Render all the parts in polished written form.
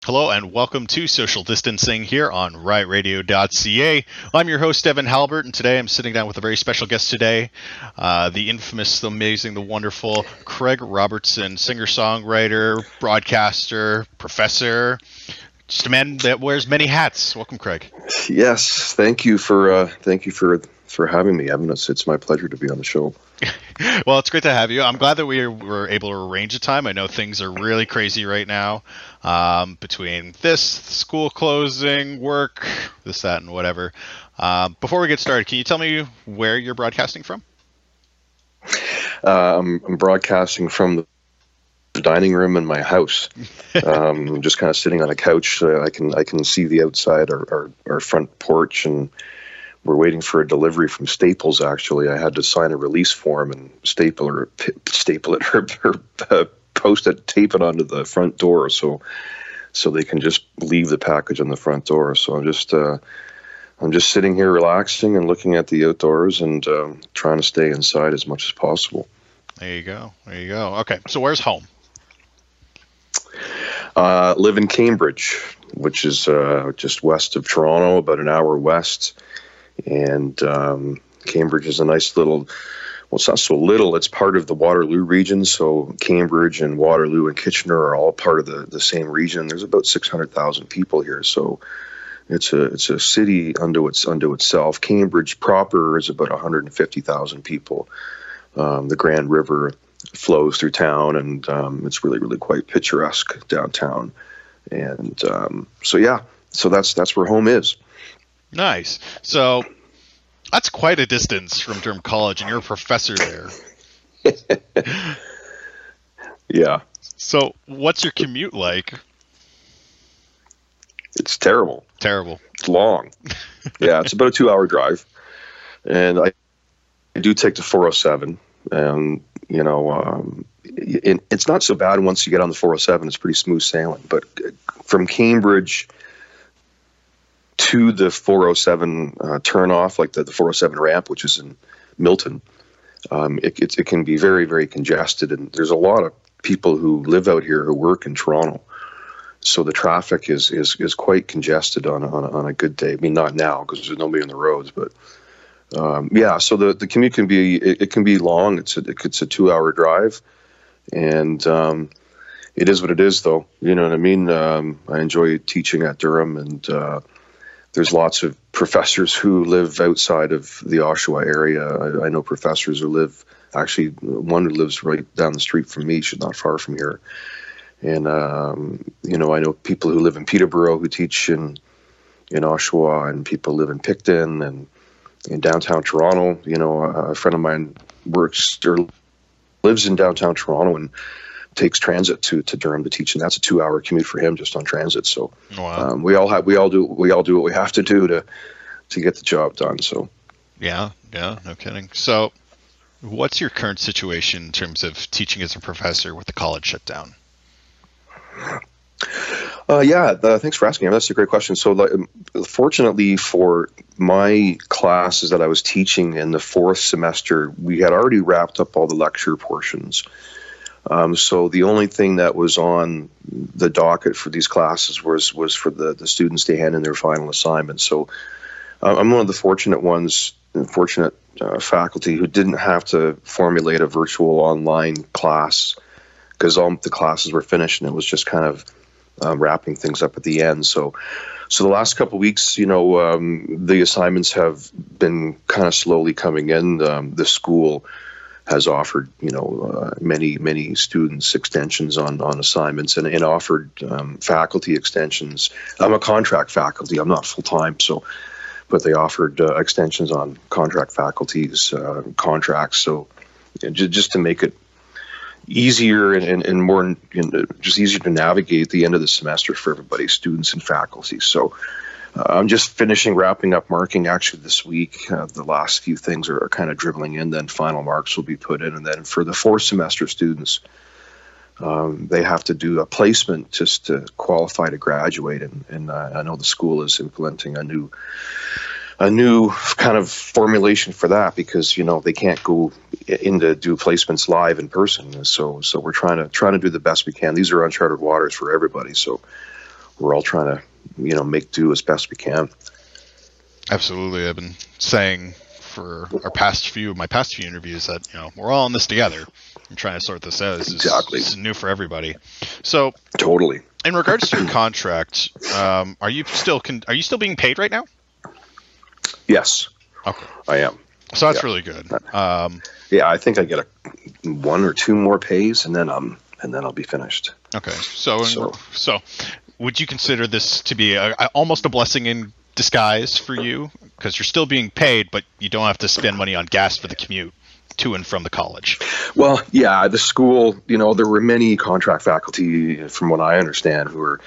Hello and welcome to Social Distancing here on rightradio.ca. I'm your host, Evan Halbert, and today I'm sitting down with a very special guest today, the infamous, the amazing, the wonderful Craig Robertson, singer-songwriter, broadcaster, professor, just a man that wears many hats. Welcome, Craig. Yes, thank you for having me, Evan. It's my pleasure to be on the show. Well, it's great to have you. I'm glad that we were able to arrange a time. I know things are really crazy right now, between this, school closing, work, this, that, and whatever. Before we get started, can you tell me where you're broadcasting from? I'm broadcasting from the dining room in my house. I'm just kind of sitting on a couch. I can see the outside, our front porch, and we're waiting for a delivery from Staples. Actually, I had to sign a release form and staple it, or post it, tape it onto the front door, so they can just leave the package on the front door. So I'm just sitting here relaxing and looking at the outdoors and trying to stay inside as much as possible. There you go. There you go. Okay, so where's home? Live in Cambridge, which is just west of Toronto, about an hour west. And Cambridge is a nice little, well, it's not so little, it's part of the Waterloo region. So Cambridge and Waterloo and Kitchener are all part of the same region. There's about 600,000 people here. So it's a city unto itself. Cambridge proper is about 150,000 people. The Grand River flows through town, and it's really quite picturesque downtown. And so that's where home is. Nice. So that's quite a distance from Durham College, and you're a professor there. Yeah. So what's your commute like? It's terrible. Terrible. It's long. Yeah, it's about a 2-hour drive. And I do take the 407. And, it's not so bad once you get on the 407. It's pretty smooth sailing. But from Cambridge to the 407 turnoff, like the 407 ramp, which is in Milton, it can be very congested. And there's a lot of people who live out here who work in Toronto. So the traffic is quite congested on a good day. I mean, not now because there's nobody on the roads, but so the commute can be long. It's a 2-hour drive, and it is what it is, though. You know what I mean? I enjoy teaching at Durham, and there's lots of professors who live outside of the Oshawa area. I know professors who live, actually, one who lives right down the street from me. She's not far from here. And, I know people who live in Peterborough who teach in Oshawa, and people live in Picton and in downtown Toronto. A friend of mine lives in downtown Toronto and takes transit to Durham to teach, and that's a 2-hour commute for him just on transit. So Wow. we all do what we have to do to get the job done. So Yeah, no kidding. So what's your current situation in terms of teaching as a professor with the college shut down? Thanks for asking. That's a great question. So, fortunately for my classes that I was teaching in the fourth semester, we had already wrapped up all the lecture portions. So the only thing that was on the docket for these classes was for the students to hand in their final assignments. So I'm one of the fortunate faculty who didn't have to formulate a virtual online class because all the classes were finished, and it was just kind of wrapping things up at the end. So the last couple of weeks, the assignments have been kind of slowly coming in. The school has offered, many students extensions on assignments and offered faculty extensions. I'm a contract faculty. I'm not full-time, but they offered extensions on contract faculties, contracts. So just to make it easier and more, just easier to navigate the end of the semester for everybody, students and faculty. So I'm just wrapping up marking actually this week. The last few things are kind of dribbling in, then final marks will be put in. And then for the fourth semester students, they have to do a placement just to qualify to graduate. And I know the school is implementing a new kind of formulation for that because, they can't go in to do placements live in person. So we're trying to do the best we can. These are uncharted waters for everybody. So we're all trying to, make do as best we can. Absolutely. I've been saying for my past few interviews that, we're all in this together. I'm trying to sort this out. Exactly. This is new for everybody. So Totally. in regards to your contract, are you still being paid right now? Yes. Okay. I am. So that's really good. Yeah, I think I get one or two more pays, and then I'll be finished. Okay. So would you consider this to be almost a blessing in disguise for you, because you're still being paid, but you don't have to spend money on gas for the commute to and from the college? Well, yeah, the school, there were many contract faculty, from what I understand, who were,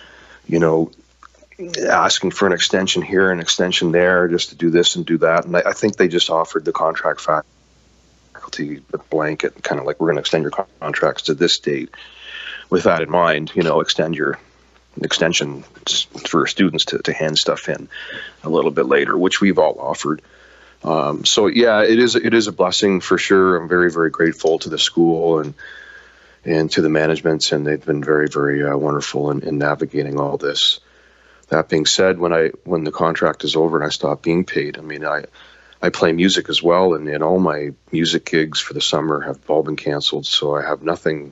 asking for an extension here, an extension there, just to do this and do that. And I think they just offered the contract faculty a blanket, kind of like, we're going to extend your contracts to this date. With that in mind, extend your extension for students to hand stuff in a little bit later, which we've all offered. So yeah, it is a blessing for sure. I'm very, very grateful to the school and to the management, and they've been very, very wonderful in navigating all this. That being said, when the contract is over and I stop being paid, I play music as well, and all my music gigs for the summer have all been canceled, so I have nothing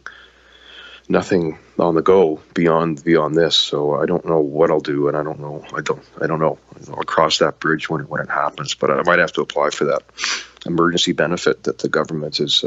on the go beyond this. So I don't know what I'll do, and I don't know. I'll cross that bridge when it happens, but I might have to apply for that emergency benefit that the government is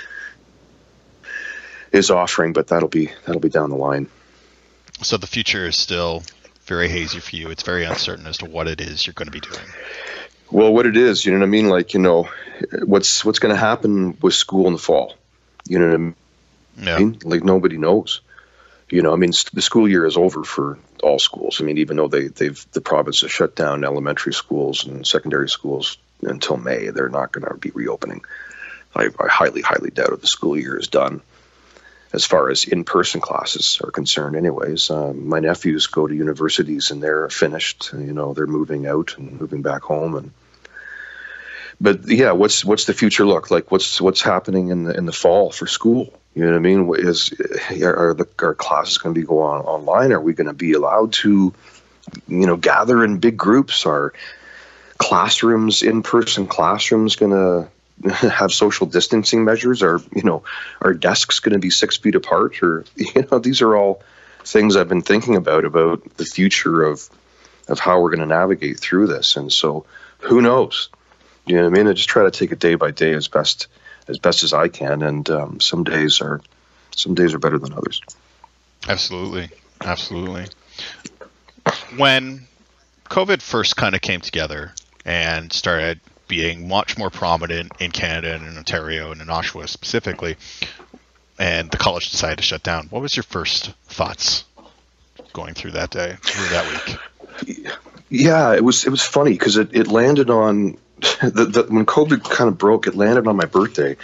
offering, but that'll be down the line. So the future is still very hazy for you. It's very uncertain as to what it is you're going to be doing. Well, what it is, like, what's going to happen with school in the fall, Yeah. Like, nobody knows. The school year is over for all schools. Even though the province has shut down elementary schools and secondary schools until May, they're not going to be reopening. I highly, highly doubt if the school year is done, as far as in-person classes are concerned anyways. My nephews go to universities and they're finished. They're moving out and moving back home. But yeah, what's the future look like? What's happening in the fall for school? You know what I mean? Are classes going to be going on online? Are we going to be allowed to, gather in big groups? Are classrooms, in-person classrooms, going to have social distancing measures? Are desks going to be 6 feet apart? Or, these are all things I've been thinking about the future of how we're going to navigate through this. And so, who knows? You know what I mean? I just try to take it day by day as best as I can, and some days are better than others. Absolutely. When COVID first kind of came together and started being much more prominent in Canada and in Ontario and in Oshawa specifically, and the college decided to shut down, what was your first thoughts going through that day, through that week? Yeah, it was funny because it landed on when COVID kind of broke, it landed on my birthday.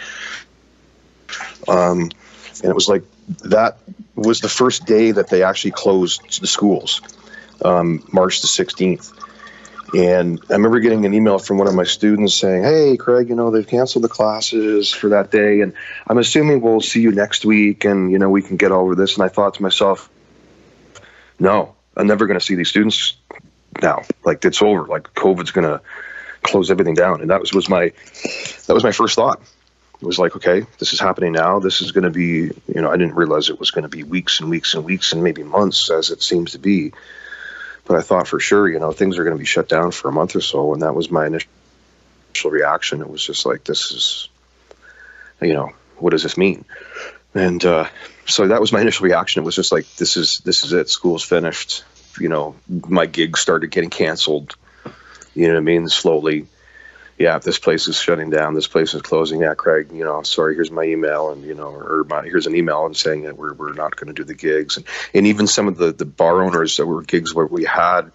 And it was like, that was the first day that they actually closed the schools, March the 16th. And I remember getting an email from one of my students saying, "Hey, Craig, they've canceled the classes for that day, and I'm assuming we'll see you next week, and, we can get over this." And I thought to myself, no, I'm never going to see these students now. Like, it's over. Like, COVID's going to close everything down. And that was my first thought. It was like, okay, this is happening now. This is going to be, I didn't realize it was going to be weeks and weeks and weeks and maybe months, as it seems to be. But I thought for sure, things are going to be shut down for a month or so. And that was my initial reaction. It was just like, this is, what does this mean? And so that was my initial reaction. It was just like, this is it. School's finished. My gigs started getting canceled. You know what I mean? Slowly. Yeah, this place is shutting down. This place is closing. Yeah, Craig, sorry, here's my email, and, here's an email and saying that we're not going to do the gigs. And even some of the bar owners that were gigs where we had,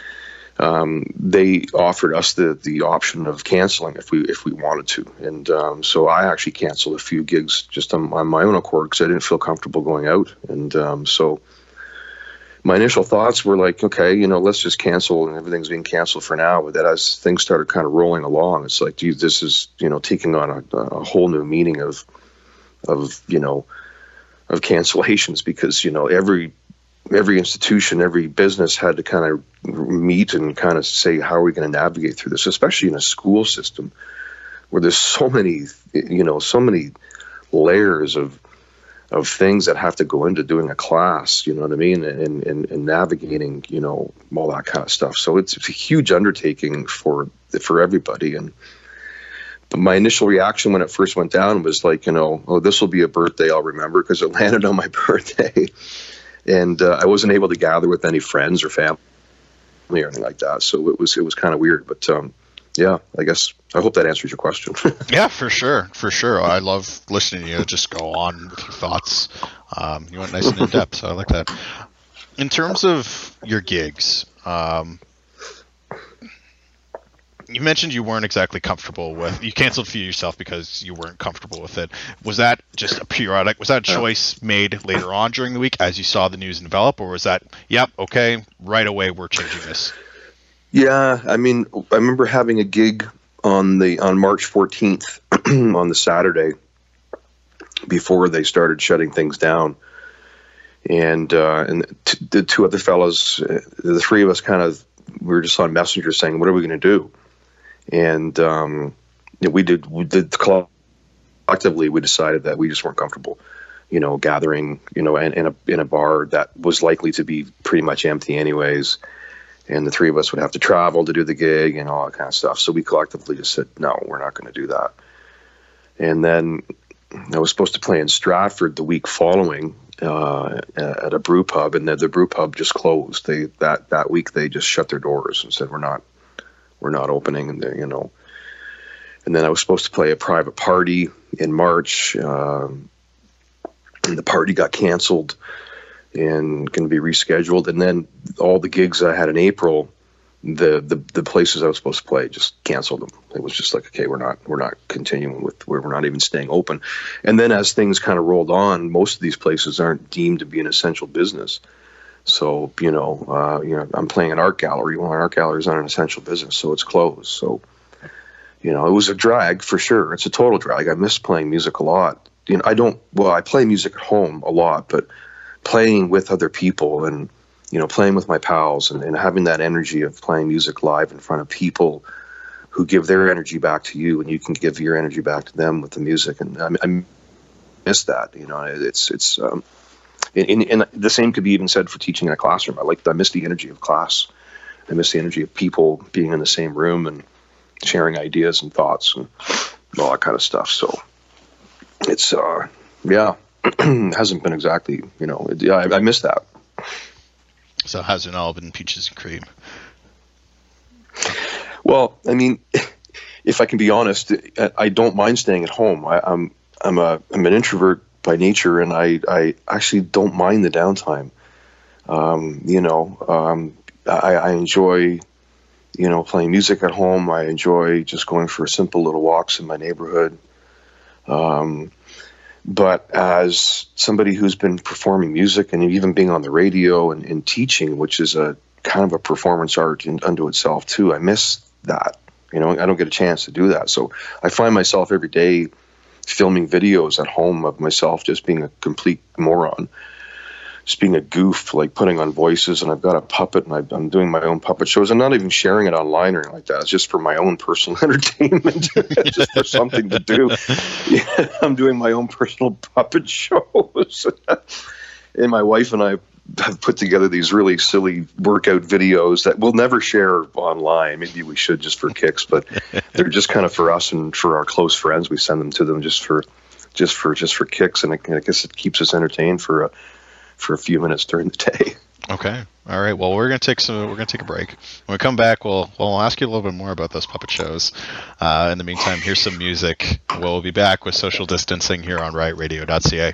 they offered us the option of canceling if we wanted to. And so I actually canceled a few gigs just on my own accord because I didn't feel comfortable going out. And so my initial thoughts were like, okay, let's just cancel, and everything's being canceled for now. But then as things started kind of rolling along, it's like, geez, this is, taking on a whole new meaning of cancellations, because, every every institution, every business had to kind of meet and kind of say, how are we going to navigate through this, especially in a school system where there's so many layers of things that have to go into doing a class, you know what I mean, and navigating, you know, all that kind of stuff. So it's a huge undertaking for everybody. And my initial reaction when it first went down was like, you know, oh, this will be a birthday I'll remember, because it landed on my birthday. And I wasn't able to gather with any friends or family or anything like that. So it was kind of weird. But yeah, I guess I hope that answers your question. Yeah, for sure. I love listening to you just go on with your thoughts. You went nice and in depth, so I like that. In terms of your gigs, you mentioned you weren't exactly comfortable with. You canceled for yourself because you weren't comfortable with it. Was that just a periodic? Was that a choice made later on during the week as you saw the news develop, or was that, yep, okay, right away we're changing this? Yeah, I mean, I remember having a gig on March 14th on the Saturday before they started shutting things down, and the two other fellas, the three of us, we were just on Messenger saying, what are we going to do? And we did collectively, we decided that we just weren't comfortable, you know, gathering, you know, in a bar that was likely to be pretty much empty anyways. And the three of us would have to travel to do the gig and all that kind of stuff. So we collectively just said, no, we're not going to do that. And then I was supposed to play in Stratford the week following at a brew pub, and the brew pub just closed. That week they just shut their doors and said, we're not opening. And you know, and then I was supposed to play a private party in March, and the party got canceled and going to be rescheduled. And then all the gigs I had in April, the places I was supposed to play just canceled them. It was just like, okay, we're not continuing with, we're not even staying open. And then as things kind of rolled on, most of these places aren't deemed to be an essential business. So, you know, I'm playing an art gallery. Well, an art gallery is not an essential business, so it's closed. So, you know, it was a drag for sure. It's a total drag. I miss playing music a lot. You know, I play music at home a lot, but playing with other people and, you know, playing with my pals and having that energy of playing music live in front of people who give their energy back to you, and you can give your energy back to them with the music. And I miss that, you know. It's and the same could be even said for teaching in a classroom. I miss the energy of class. I miss the energy of people being in the same room and sharing ideas and thoughts and all that kind of stuff. So it's yeah. Hasn't been exactly, you know, I miss that. So it hasn't all been peaches and cream. Well, I mean, if I can be honest, I don't mind staying at home. I'm an introvert by nature, and I actually don't mind the downtime. You know, I enjoy, you know, playing music at home. I enjoy just going for simple little walks in my neighborhood. But as somebody who's been performing music and even being on the radio and teaching, which is a kind of a performance art unto itself too, I miss that. You know, I don't get a chance to do that. So I find myself every day filming videos at home of myself just being a complete moron, just being a goof, like putting on voices. And I've got a puppet, and I'm doing my own puppet shows. I'm not even sharing it online or anything like that. It's just for my own personal entertainment, just for something to do. Yeah, I'm doing my own personal puppet shows. And my wife and I have put together these really silly workout videos that we'll never share online. Maybe we should, just for kicks, but they're just kind of for us and for our close friends. We send them to them just for kicks, and I guess it keeps us entertained for a few minutes during the day. Okay. All right. Well, we're gonna take a break. When we come back, we'll ask you a little bit more about those puppet shows. In the meantime, here's some music. We'll be back with social distancing here on rightradio.ca.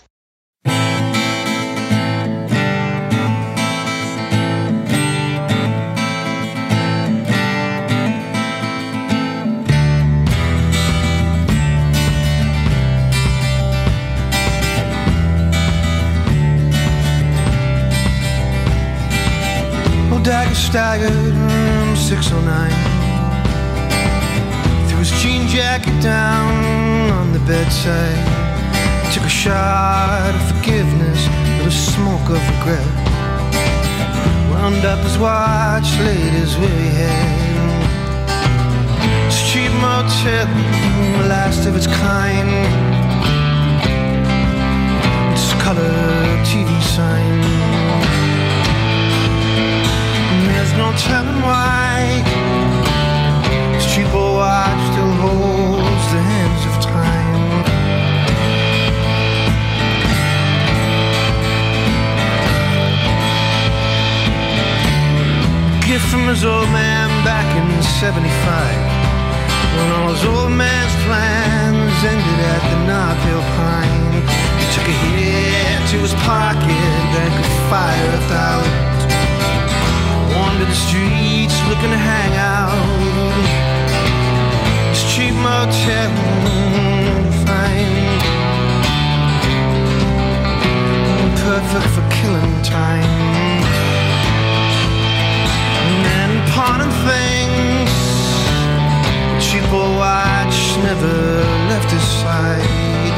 Dagger staggered room 609, threw his jean jacket down on the bedside, took a shot of forgiveness with a smoke of regret. up his watch, laid his weary head. It's a cheap motel, the last of its kind. It's a color TV sign. And there's no telling why this cheap old watch still holds the hands of time. Gift from his old man back in '75, when all his old man's plans ended at the North Hill Pine. He took a hit to his pocket, drank a fire $1,000, wandered the streets looking to hang out. This cheap motel fine, perfect for killing time. And pawning things, cheap old watch never left his side.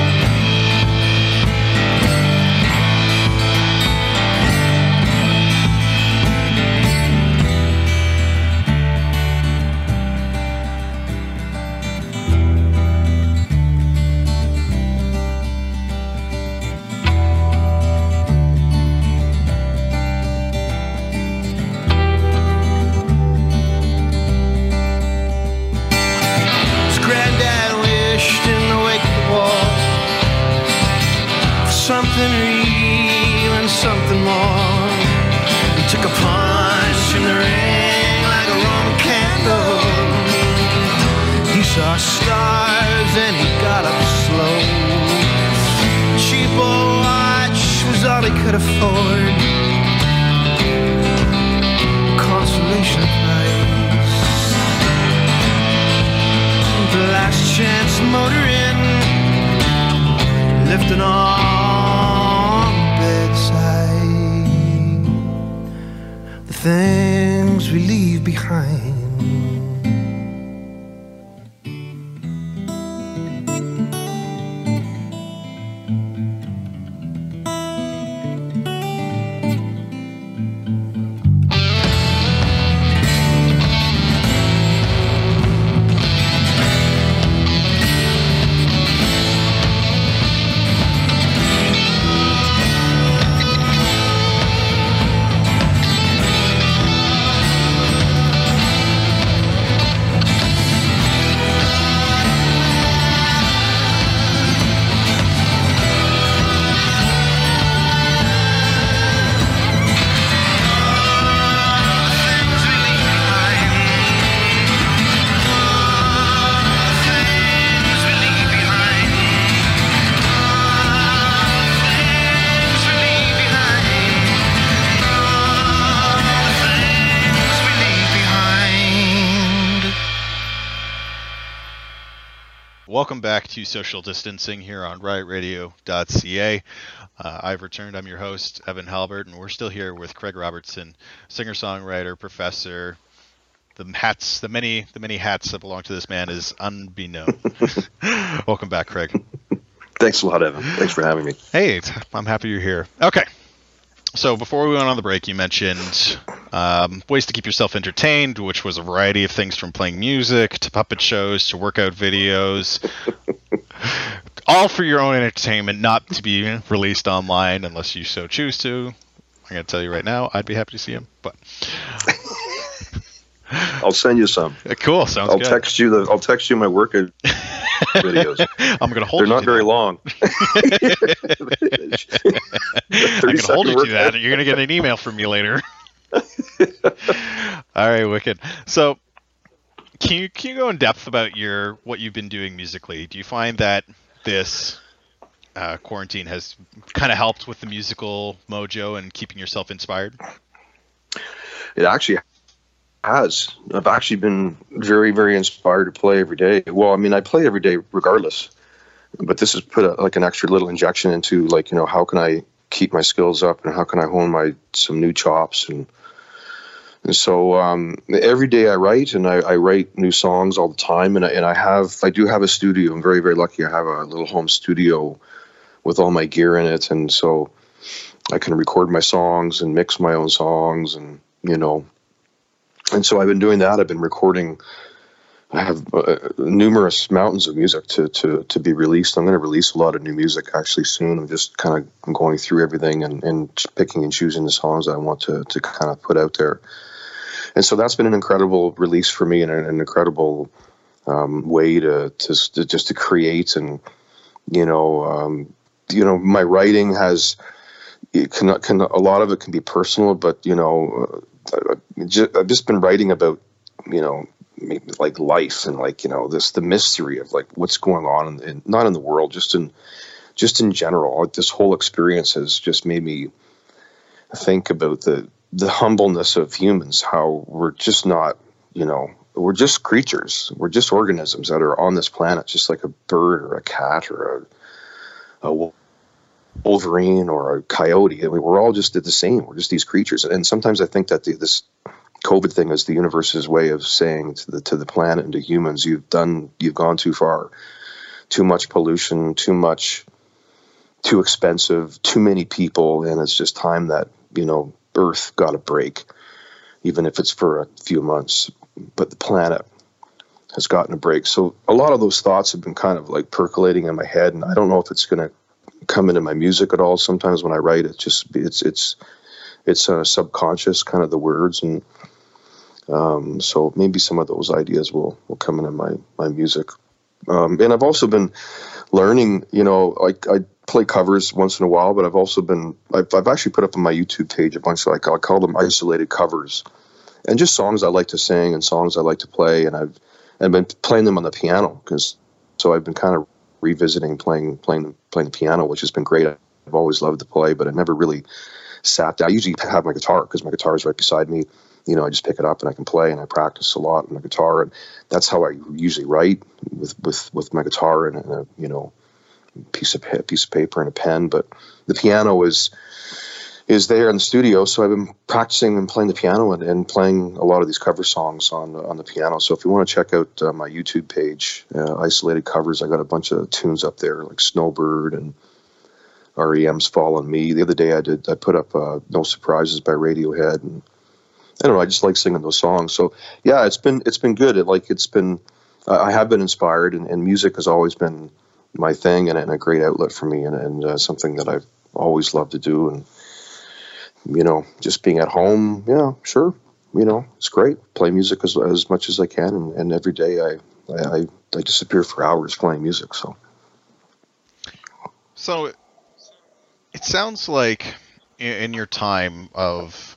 Something real and something more. He took a punch in the ring like a Roman candle. He saw stars and he got up slow. Cheap old watch was all he could afford. Consolation prize. The last chance motor in, lifting on bedside, the things we leave behind. Welcome back to Social Distancing here on riotradio.ca. I've returned. I'm your host, Evan Halbert, and we're still here with Craig Robertson, singer-songwriter, professor. The many hats that belong to this man is unbeknown. Welcome back, Craig. Thanks a lot, Evan. Thanks for having me. Hey, I'm happy you're here. Okay. So before we went on the break, you mentioned ways to keep yourself entertained, which was a variety of things from playing music to puppet shows to workout videos, all for your own entertainment, not to be released online unless you so choose to. I'm going to tell you right now, I'd be happy to see them, but I'll send you some. Cool, sounds good. I'll text you my workout videos. I'm going to hold. They're not very long. I'm going to hold you to that. You're going to get an email from me later. All right, wicked. So, can you go in depth about what you've been doing musically? Do you find that this quarantine has kind of helped with the musical mojo and keeping yourself inspired? It actually has. I've actually been very, very inspired to play every day. Well, I mean, I play every day regardless, but this has put an extra little injection into, like, how can I keep my skills up and how can I hone some new chops, and so every day I write, and I write new songs all the time, and I do have a studio. I'm very, very lucky. I have a little home studio with all my gear in it, and so I can record my songs and mix my own songs, and And so I've been doing that. I've been recording. I have numerous mountains of music to be released. I'm going to release a lot of new music actually soon. I'm just kind of going through everything and picking and choosing the songs I want to kind of put out there. And so that's been an incredible release for me, and an incredible way to just to create. And my writing has a lot of it can be personal, but I've just been writing about maybe like life and the mystery of like what's going on in not in the world, just in general. This whole experience has just made me think about the humbleness of humans, how we're just not, we're just creatures. We're just organisms that are on this planet, just like a bird or a cat or a wolverine or a coyote. I mean, we're all just the same. We're just these creatures. And sometimes I think that this COVID thing is the universe's way of saying to the planet and to humans, you've gone too far, too much pollution, too expensive, too many people, and it's just time that Earth got a break, even if it's for a few months. But the planet has gotten a break. So a lot of those thoughts have been kind of like percolating in my head, and I don't know if it's going to come into my music at all. Sometimes when I write, it's subconscious, kind of the words, and so maybe some of those ideas will come into my music. And I've also been learning, I play covers once in a while, but I've actually put up on my YouTube page a bunch of, I call them isolated covers, and just songs I like to sing and songs I like to play. And I've been playing them on the piano, so I've been kind of revisiting playing the piano, which has been great. I've always loved to play, but I never really sat down. I usually have my guitar because my guitar is right beside me. I just pick it up and I can play, and I practice a lot on the guitar, and that's how I usually write with my guitar and a piece of paper and a pen. But the piano is there in the studio, so I've been practicing and playing the piano and playing a lot of these cover songs on the piano. So if you want to check out my YouTube page, Isolated Covers, I got a bunch of tunes up there like Snowbird and REM's Fall on Me. The other day I put up No Surprises by Radiohead, and I don't know, I just like singing those songs. So yeah, it's been good. I have been inspired, and music has always been my thing, and a great outlet for me, and something that I've always loved to do. And just being at home, sure, it's great. Play music as much as I can, and every day I disappear for hours playing music. So it sounds like in your time of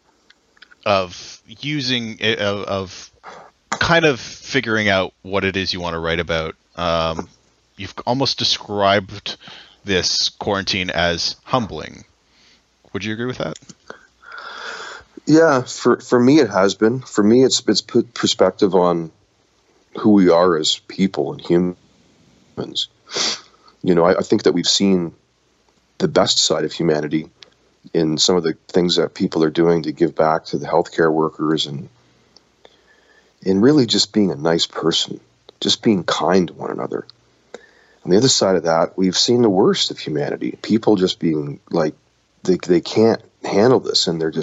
using it, of kind of figuring out what it is you want to write about, you've almost described this quarantine as humbling. Would you agree with that? Yeah, for me it has been. For me, it's put perspective on who we are as people and humans. I think that we've seen the best side of humanity in some of the things that people are doing to give back to the healthcare workers, and really just being a nice person, just being kind to one another. On the other side of that, we've seen the worst of humanity. People just being like, they can't handle this, and the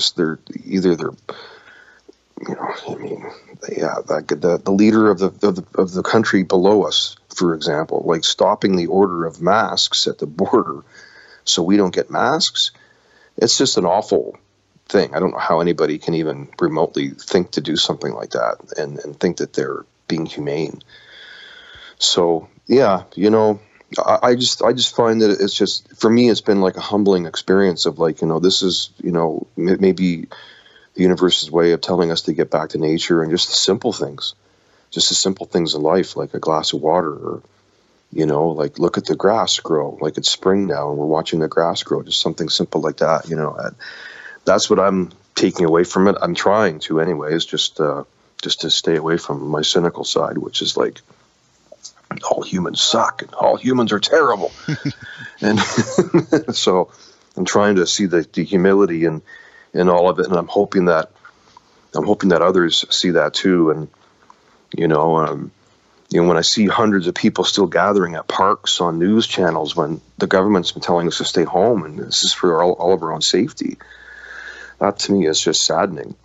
leader of the country below us, for example, like stopping the order of masks at the border so we don't get masks. It's just an awful thing. I don't know how anybody can even remotely think to do something like that and think that they're being humane. So yeah, I just find that it's just, for me, it's been like a humbling experience of like, this is, maybe the universe's way of telling us to get back to nature, and just the simple things in life, like a glass of water, or, like look at the grass grow, like it's spring now and we're watching the grass grow, just something simple like that. That's what I'm taking away from it. I'm trying to anyways, just to stay away from my cynical side, which is like, all humans suck and all humans are terrible. And so I'm trying to see the humility in all of it, and I'm hoping that others see that too. And when I see hundreds of people still gathering at parks on news channels when the government's been telling us to stay home, and this is for all of our own safety, that to me is just saddening.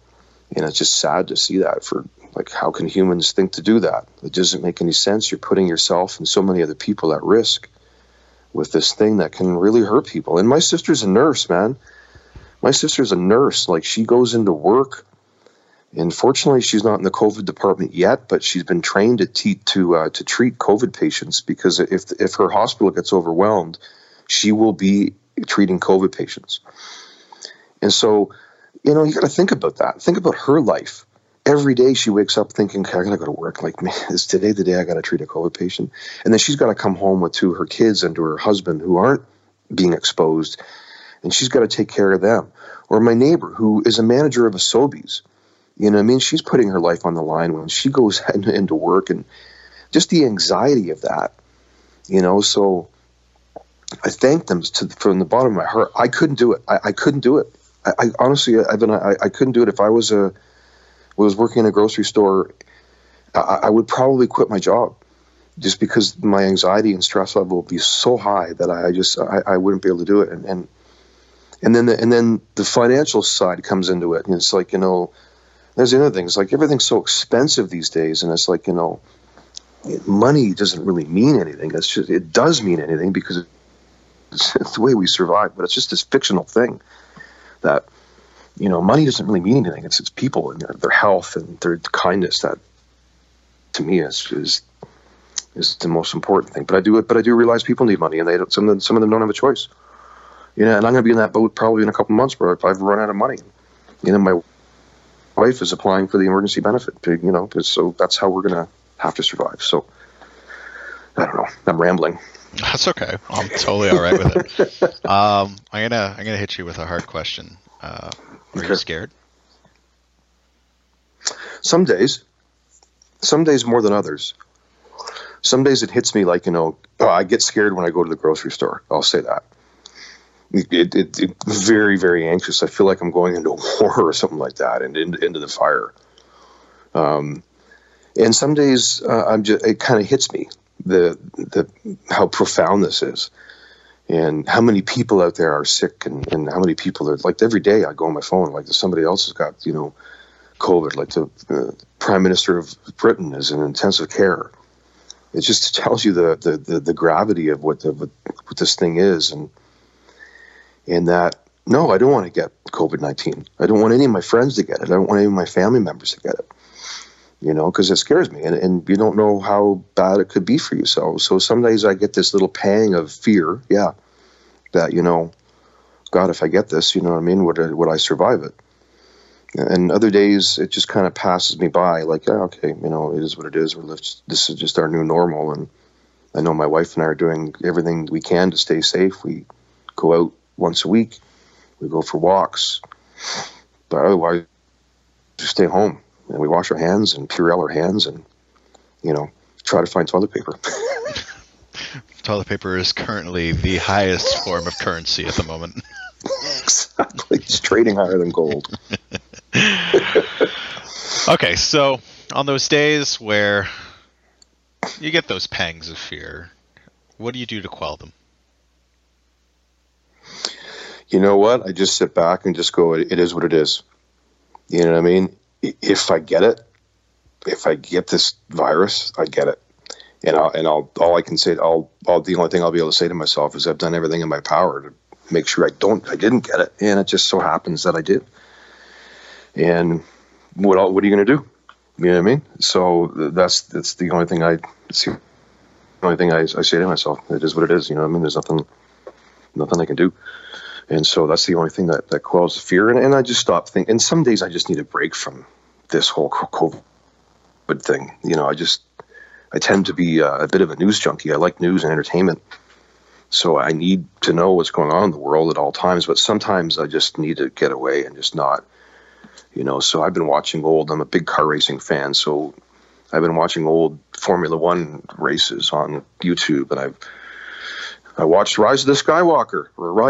And it's just sad to see that. For like, how can humans think to do that? It doesn't make any sense. You're putting yourself and so many other people at risk with this thing that can really hurt people. And my sister's a nurse, man. My sister's a nurse. Like, she goes into work, and fortunately she's not in the COVID department yet, but she's been trained to treat COVID patients, because if her hospital gets overwhelmed, she will be treating COVID patients. And so, you got to think about that. Think about her life. Every day she wakes up thinking, okay, I got to go to work. Like, man, is today the day I got to treat a COVID patient? And then she's got to come home with her kids and to her husband who aren't being exposed, and she's got to take care of them. Or my neighbor who is a manager of a Sobeys. She's putting her life on the line when she goes into work, and just the anxiety of that, So I thank them from the bottom of my heart. I couldn't do it. I couldn't do it. I honestly, Evan, I couldn't do it. If I was working in a grocery store, I would probably quit my job, just because my anxiety and stress level would be so high that I wouldn't be able to do it. And then the financial side comes into it, and it's like, there's the other thing. It's like, everything's so expensive these days, and it's like, money doesn't really mean anything. It does mean anything because it's the way we survive, but it's just this fictional thing that, money doesn't really mean anything. It's people and their health and their kindness that, to me, is the most important thing. But I do realize people need money, and some of them don't have a choice. And I'm going to be in that boat probably in a couple months where I've run out of money. My wife is applying for the emergency benefit, so that's how we're going to have to survive. So I don't know. I'm rambling. That's okay. I'm totally all right with it. I'm gonna hit you with a hard question. Are you scared? Some days more than others. Some days it hits me like, I get scared when I go to the grocery store. I'll say that. It very, very anxious. I feel like I'm going into a war or something like that, and into the fire. And some days it kind of hits me, the how profound this is, and how many people out there are sick, and how many people are, like, every day I go on my phone, like, somebody else has got COVID, like the Prime Minister of Britain is in intensive care. It just tells you the gravity of what this thing is, and that, no, I don't want to get COVID-19. I don't want any of my friends to get it. I don't want any of my family members to get it, because it scares me, and you don't know how bad it could be for you. So some days I get this little pang of fear, that, God, if I get this, would I survive it? And other days it just kind of passes me by, like, okay, it is what it is. This is just our new normal, and I know my wife and I are doing everything we can to stay safe. We go out once a week, we go for walks, but otherwise we stay home, and we wash our hands and Purell our hands, and try to find toilet paper. Toilet paper is currently the highest form of currency at the moment. Exactly. It's trading higher than gold. Okay, so on those days where you get those pangs of fear, what do you do to quell them? You know what? I just sit back and just go, it is what it is. You know what I mean? If I get it, if I get this virus, I get it. And all I can say, the only thing I'll be able to say to myself is I've done everything in my power to make sure I didn't get it. And it just so happens that I did. And what are you going to do? You know what I mean? So that's the only thing I say to myself. It is what it is. You know what I mean? There's nothing I can do. And so that's the only thing that quells the fear. And I just stop thinking. And some days I just need a break from this whole COVID thing. I tend to be a bit of a news junkie. I like news and entertainment. So I need to know what's going on in the world at all times. But sometimes I just need to get away and just not, So I've been watching I'm a big car racing fan. So I've been watching old Formula One races on YouTube. And I watched Rise of Skywalker.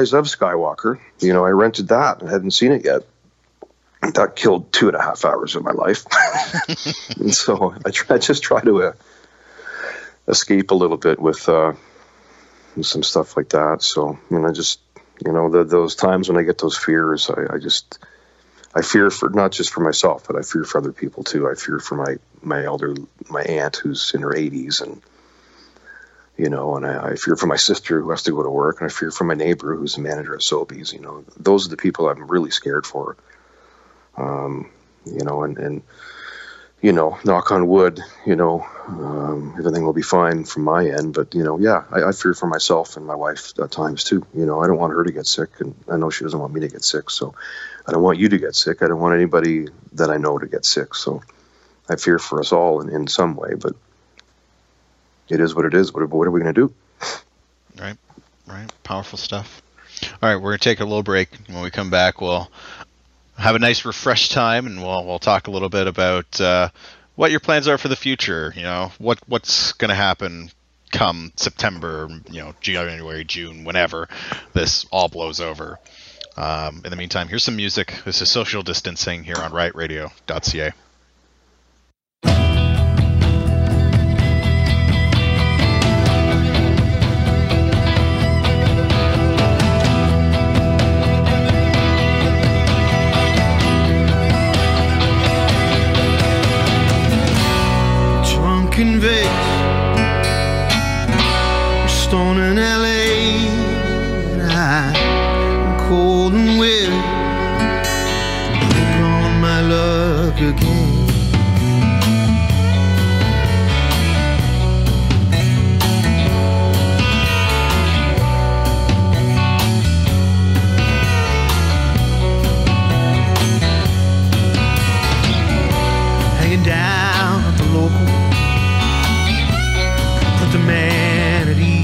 I rented that and hadn't seen it yet. That killed 2.5 hours of my life. And so I just try to escape a little bit with some stuff like that. So, those times when I get those fears, I fear for not just for myself, but I fear for other people too. I fear for my aunt who's in her 80s, and and I fear for my sister who has to go to work, and I fear for my neighbor who's a manager at Sobeys. Those are the people I'm really scared for. Knock on wood, everything will be fine from my end. But, I fear for myself and my wife at times too. I don't want her to get sick, and I know she doesn't want me to get sick. So I don't want you to get sick. I don't want anybody that I know to get sick. So I fear for us all in some way, but it is what it is. What are we going to do? Right. Powerful stuff. All right, we're going to take a little break. When we come back, we'll have a nice refresh time, and we'll talk a little bit about what your plans are for the future. What's going to happen come September, January, June, whenever this all blows over. In the meantime, here's some music. This is Social Distancing here on rightradio.ca. Vegas, Stone in LA, and I'm cold and weary, look on my luck again. Hanging down at the local, the man at ease,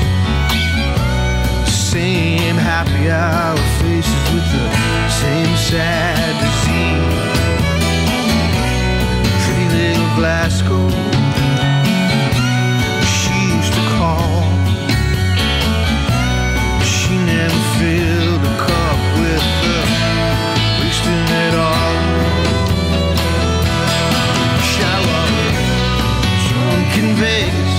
same happy hour faces with the same sad disease. Pretty little Glasgow, she used to call. She never filled a cup with the wasting it all. Shower, drunk in Vegas,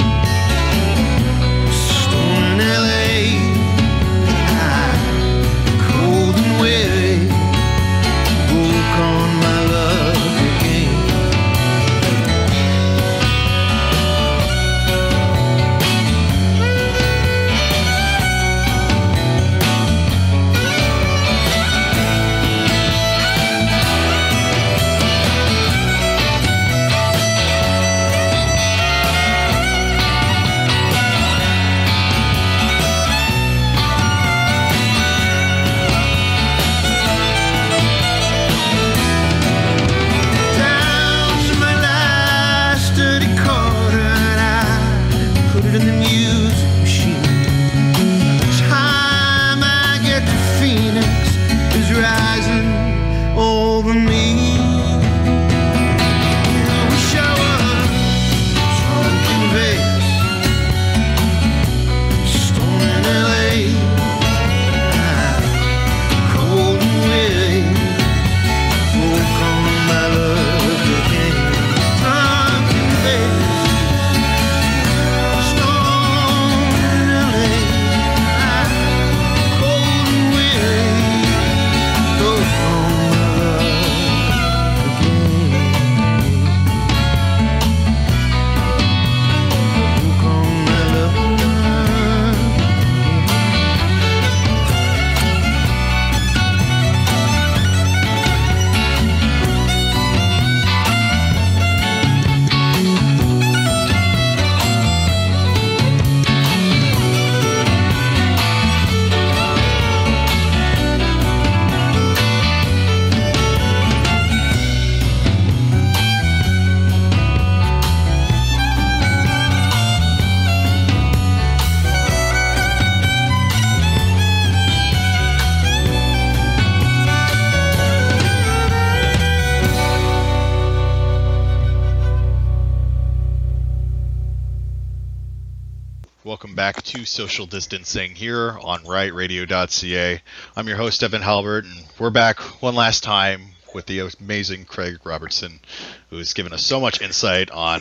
Welcome back to Social Distancing here on rightradio.ca. I'm your host, Evan Halbert, and we're back one last time with the amazing Craig Robertson, who has given us so much insight on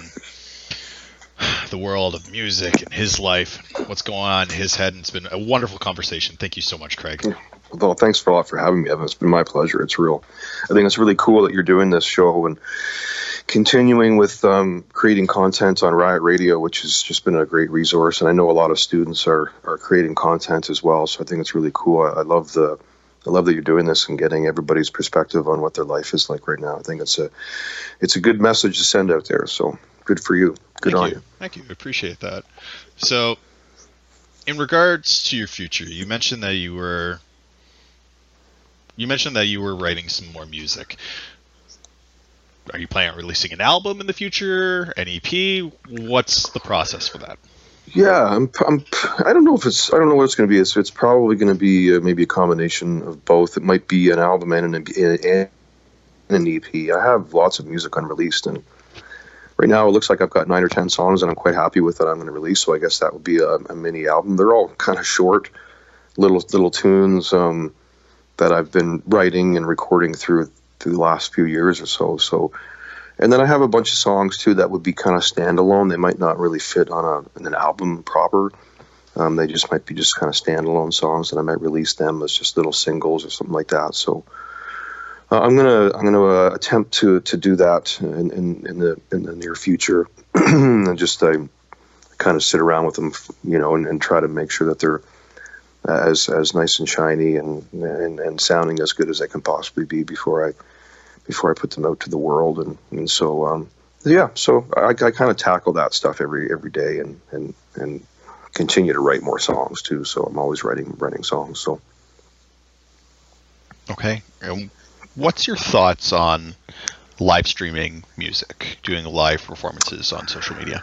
the world of music and his life, what's going on in his head, and it's been a wonderful conversation. Thank you so much, Craig. Well, thanks a lot for having me, Evan. It's been my pleasure. I think it's really cool that you're doing this show and continuing with creating content on Riot Radio, which has just been a great resource. And I know a lot of students are creating content as well. So I think it's really cool. I love that you're doing this and getting everybody's perspective on what their life is like right now. I think it's a good message to send out there. So good for you. Good on you. Thank you. I appreciate that. So in regards to your future, you mentioned that you were writing some more music. Are you planning on releasing an album in the future, an EP? What's the process for that? Yeah, I don't know what it's going to be. It's probably going to be maybe a combination of both. It might be an album and an EP. I have lots of music unreleased, and right now it looks like I've got 9 or 10 songs, and I'm quite happy with that I'm going to release. So I guess that would be a mini album. They're all kind of short, little tunes that I've been writing and recording through the last few years or so. So, and then I have a bunch of songs too that would be kind of standalone. They might not really fit on an album proper. They just might be just kind of standalone songs, and I might release them as just little singles or something like that. So, I'm gonna attempt to do that in the near future, and just kind of sit around with them, and try to make sure that they're as nice and shiny and sounding as good as they can possibly be before I put them out to the world. And so so I kind of tackle that stuff every day and continue to write more songs too. So I'm always writing songs. So okay, what's your thoughts on live streaming music, doing live performances on social media?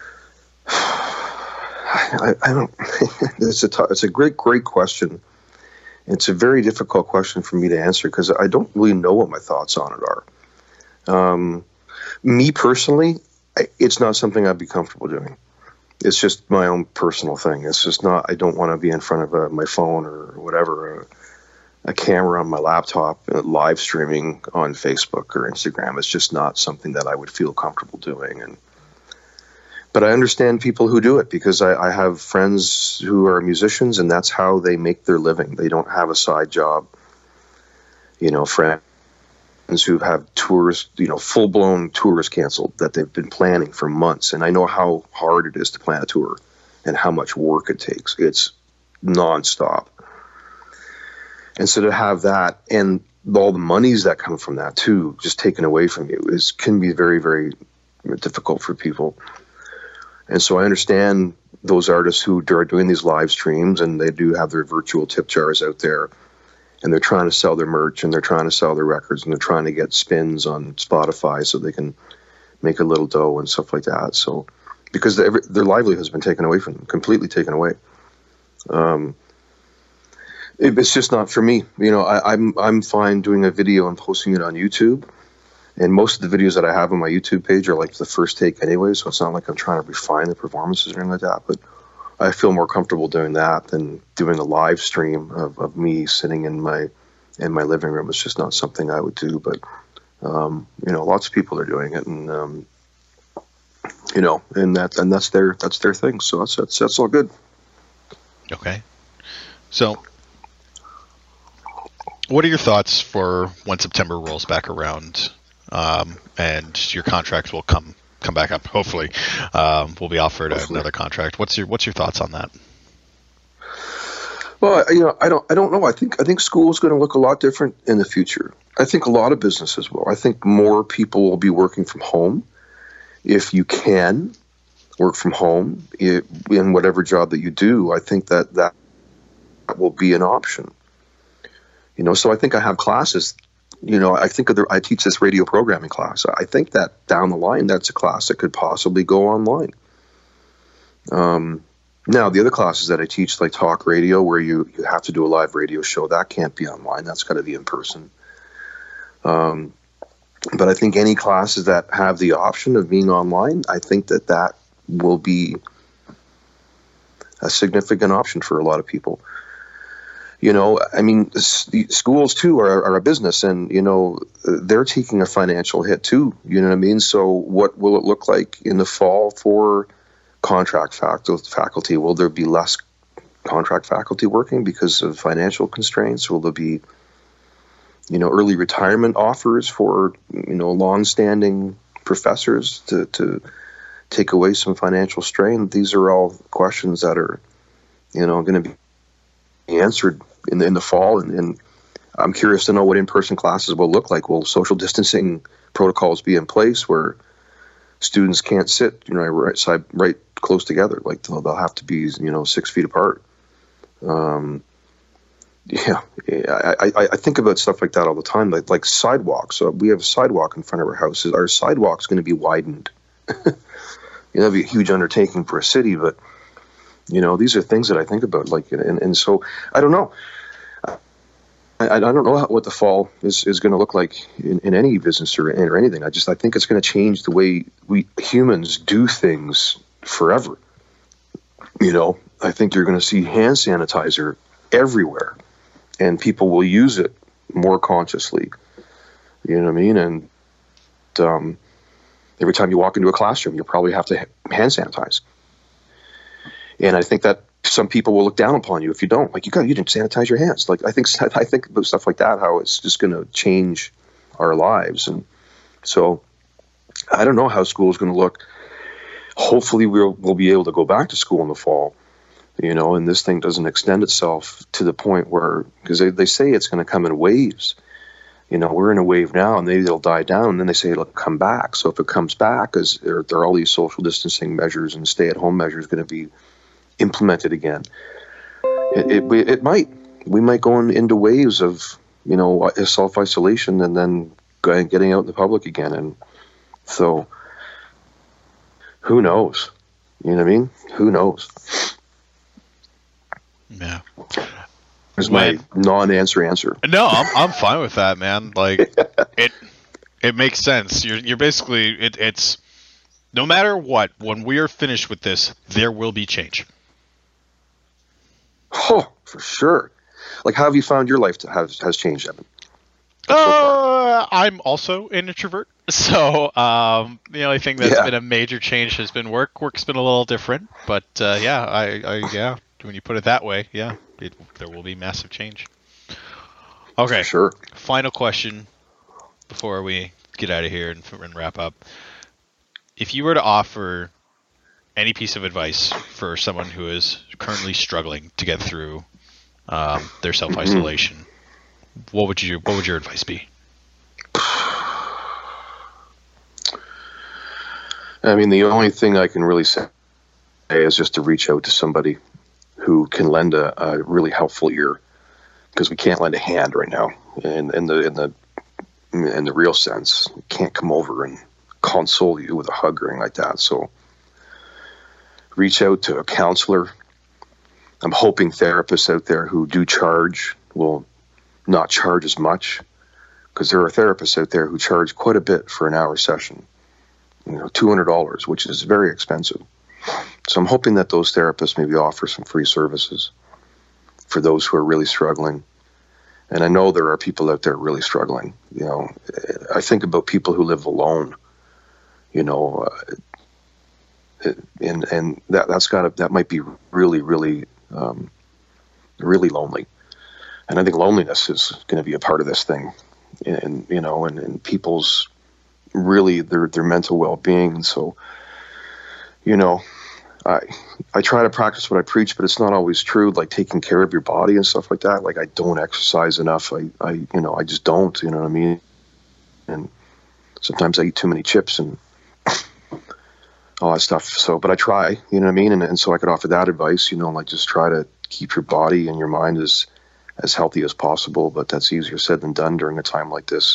I don't. It's a great question. It's a very difficult question for me to answer because I don't really know what my thoughts on it are. Me personally, it's not something I'd be comfortable doing. It's just my own personal thing. It's just not. I don't want to be in front of my phone or whatever, a camera on my laptop, live streaming on Facebook or Instagram. It's just not something that I would feel comfortable doing. But I understand people who do it because I have friends who are musicians, and that's how they make their living. They don't have a side job. Friends who have tours, full-blown tours canceled that they've been planning for months. And I know how hard it is to plan a tour and how much work it takes. It's nonstop. And so to have that and all the monies that come from that too, just taken away from you, can be very, very difficult for people. And so I understand those artists who are doing these live streams, and they do have their virtual tip jars out there, and they're trying to sell their merch, and they're trying to sell their records, and they're trying to get spins on Spotify so they can make a little dough and stuff like that. So because their livelihood has been taken away from them, completely taken away. It's just not for me. I'm fine doing a video and posting it on YouTube. And most of the videos that I have on my YouTube page are like the first take anyway, so it's not like I'm trying to refine the performances or anything like that. But I feel more comfortable doing that than doing a live stream of me sitting in my living room. It's just not something I would do. But lots of people are doing it, and and that's their thing. So that's all good. Okay. So, what are your thoughts for when September rolls back around? And your contract will come back up. Hopefully, we'll be offered another contract. What's your thoughts on that? Well, I don't know. I think school is going to look a lot different in the future. I think a lot of businesses will. I think more people will be working from home. If you can work from home in whatever job that you do, I think that will be an option. So I think I have classes. I teach this radio programming class. I think that down the line, that's a class that could possibly go online. Now, the other classes that I teach, like talk radio, where you have to do a live radio show, that can't be online. That's got to be in person. But I think any classes that have the option of being online, I think that will be a significant option for a lot of people. Schools too are a business, and they're taking a financial hit too. You know what I mean? So what will it look like in the fall for contract faculty? Will there be less contract faculty working because of financial constraints? Will there be, early retirement offers for, long-standing professors to take away some financial strain? These are all questions that are, going to be answered in the fall, and I'm curious to know what in-person classes will look like. Will social distancing protocols be in place where students can't sit, right close together? Like they'll have to be, 6 feet apart. I think about stuff like that all the time. Like sidewalks. So we have a sidewalk in front of our house. Our sidewalk's going to be widened. That'd be a huge undertaking for a city, but these are things that I think about. And so I don't know. I don't know what the fall is going to look like in any business or anything. I think it's going to change the way we humans do things forever. I think you're going to see hand sanitizer everywhere, and people will use it more consciously. You know what I mean? And every time you walk into a classroom, you'll probably have to hand sanitize. And I think that some people will look down upon you if you don't. Like, you didn't sanitize your hands. Like, I think about stuff like that, how it's just going to change our lives. And so I don't know how school is going to look. Hopefully we'll be able to go back to school in the fall, and this thing doesn't extend itself to the point where, because they say it's going to come in waves. We're in a wave now, and maybe it'll die down, and then they say it'll come back. So if it comes back, there are all these social distancing measures and stay-at-home measures going to be implemented again. It might. We might go into waves of, self-isolation and then getting out in the public again. And so who knows? You know what I mean? Who knows? Yeah. There's my non-answer answer. No, I'm fine with that, man. Like, it makes sense. You're basically, it's no matter what, when we are finished with this, there will be change. Oh, for sure. Like, how have you found your life has changed, Evan? I'm also an introvert, so the only thing that's been a major change has been work. Work's been a little different, but I when you put it that way, there will be massive change. Okay, for sure. Final question before we get out of here and wrap up. If you were to offer any piece of advice for someone who is currently struggling to get through their self-isolation, what would your advice be? I mean, the only thing I can really say is just to reach out to somebody who can lend a really helpful ear, because we can't lend a hand right now in the real sense. We can't come over and console you with a hug or anything like that. So reach out to a counselor. I'm hoping therapists out there who do charge will not charge as much, because there are therapists out there who charge quite a bit for an hour session, $200, which is very expensive. So I'm hoping that those therapists maybe offer some free services for those who are really struggling. And I know there are people out there really struggling. I think about people who live alone, and that might be really, really, really lonely. And I think loneliness is going to be a part of this thing, and people's really their mental well-being. And so, I try to practice what I preach, but it's not always true. Like taking care of your body and stuff like that. Like, I don't exercise enough. I just don't. You know what I mean? And sometimes I eat too many chips and all that stuff. So, but I try. You know what I mean? And so I could offer that advice. Like, just try to keep your body and your mind as healthy as possible. But that's easier said than done during a time like this.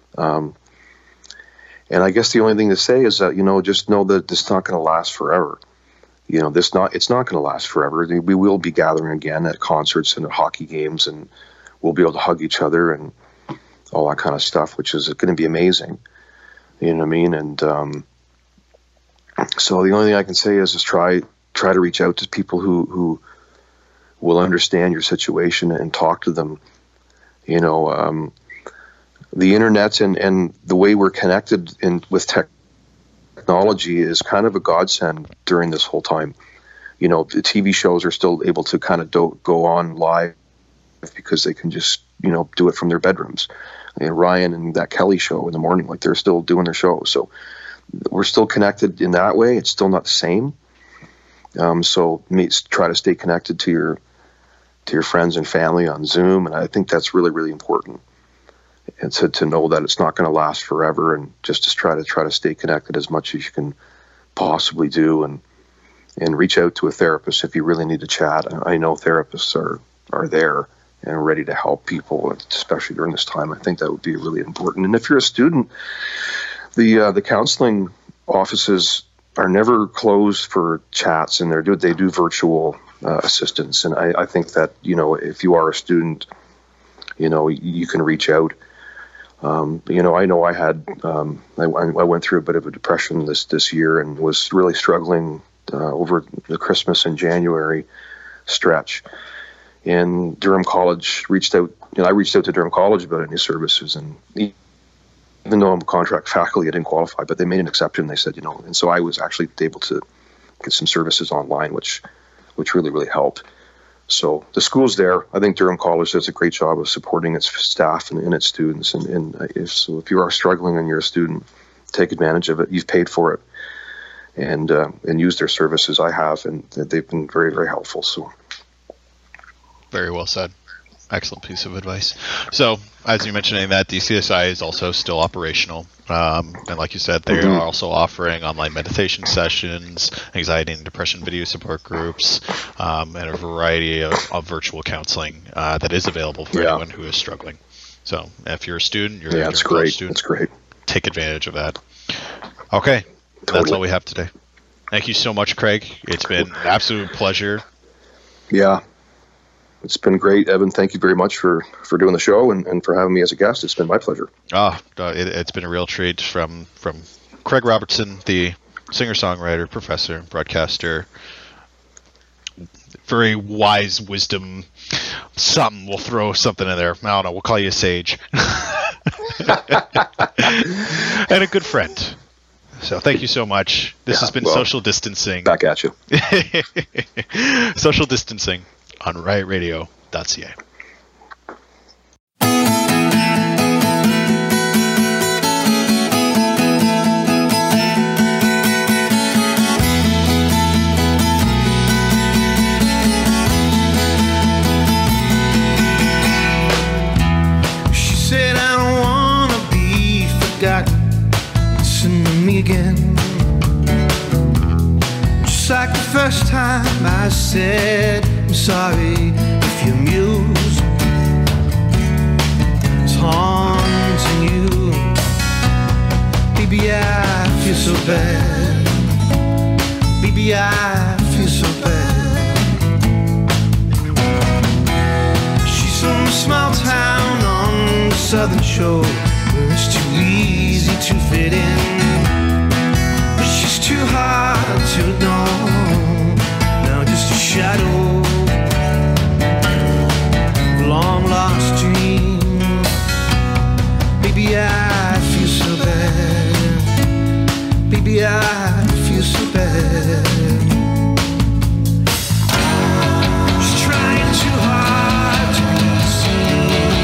And I guess the only thing to say is that, just know that it's not going to last forever. It's not going to last forever. We will be gathering again at concerts and at hockey games, and we'll be able to hug each other and all that kind of stuff, which is going to be amazing. You know what I mean? And so the only thing I can say is just try to reach out to people who will understand your situation and talk to them. The internet and the way we're connected with technology is kind of a godsend during this whole time. you know, the TV shows are still able to kind of go on live because they can just, you know, do it from their bedrooms. And Ryan and that Kelly show in the morning, like they're still doing their show. So we're still connected in that way. It's still not the same. So try to stay connected to your friends and family on Zoom. And I think that's really, really important. And to know that it's not going to last forever, and just to try to stay connected as much as you can possibly do, and reach out to a therapist if you really need to chat. I know therapists are there and ready to help people, especially during this time. I think that would be really important. And if you're a student, the counseling offices are never closed for chats, and they do virtual assistance. And I think that, you know, if you are a student, you know, you can reach out. You know, I know I had I went through a bit of a depression this year, and was really struggling over the Christmas and January stretch. And Durham College reached out. You know, I reached out to Durham College about any services, and even though I'm contract faculty, I didn't qualify, but they made an exception. They said, you know, and so I was actually able to get some services online, which really, really helped. So the school's there. I think Durham College does a great job of supporting its staff and its students. And if you are struggling and you're a student, take advantage of it. You've paid for it, and use their services. I have, and they've been very, very helpful. So very well said. Excellent piece of advice. So, as you mentioned, that DCSI is also still operational. And like you said, they are also offering online meditation sessions, anxiety and depression video support groups, and a variety of virtual counseling that is available for anyone who is struggling. So, if you're a student, you're that's great. Student, that's great. Take advantage of that. Okay, That's all we have today. Thank you so much, Craig. It's been an absolute pleasure. Yeah. It's been great, Evan. Thank you very much for doing the show and for having me as a guest. It's been my pleasure. It's been a real treat from Craig Robertson, the singer-songwriter, professor, broadcaster, very wise wisdom. We'll throw something in there. I don't know. We'll call you a sage. And a good friend. So thank you so much. This has been Social Distancing. Back at you. Social Distancing on riotradio.ca. She said, I don't wanna be forgotten. Listen to me again. Just like the first time I said, I'm sorry if your muse is haunting you. Baby, I feel so bad. Baby, I feel so bad. She's from a small town on the southern shore where it's too easy to fit in. But she's too hard to ignore. Now just a shadow, long lost dream. Baby, I feel so bad. Baby, I feel so bad. She's trying too hard to be seen.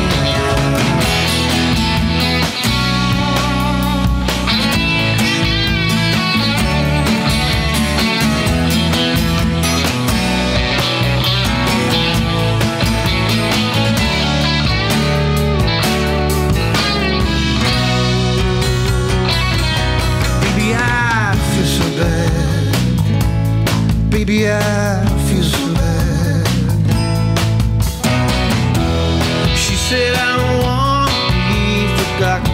Baby, I feel so bad. She said, I don't want to be forgotten.